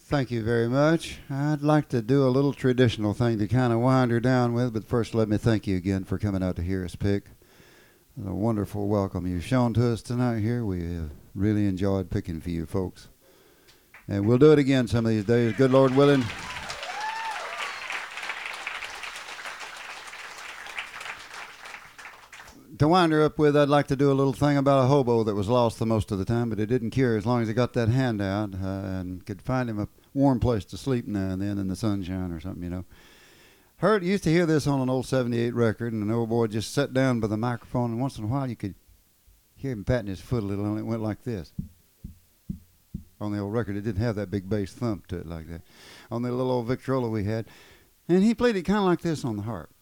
Thank you very much. I'd like to do a little traditional thing to kind of wind her down with, but first let me thank you again for coming out to hear us pick. It's a wonderful welcome you've shown to us tonight here. We have really enjoyed picking for you folks. And we'll do it again some of these days, good Lord willing. To wind her up with, I'd like to do a little thing about a hobo that was lost the most of the time, but it didn't cure as long as he got that hand out and could find him a warm place to sleep now and then in the sunshine or something, you know. Used to hear this on an old 78 record, and an old boy just sat down by the microphone, and once in a while you could hear him patting his foot a little, and it went like this. On the old record, it didn't have that big bass thump to it like that. On the little old Victrola we had. And he played it kind of like this on the harp.